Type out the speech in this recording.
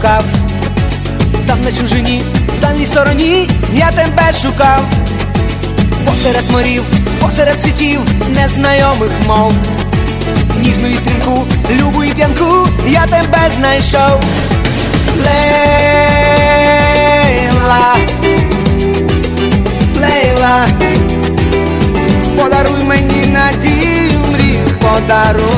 шукав, там на чужині, в дальній стороні я тебе шукав. Посеред морів, посеред світів, незнайомих мов, ніжну і стрімку, любу і п'янку, я тебе знайшов. Лейла, Лейла, подаруй мені надію, мрію, подаруй.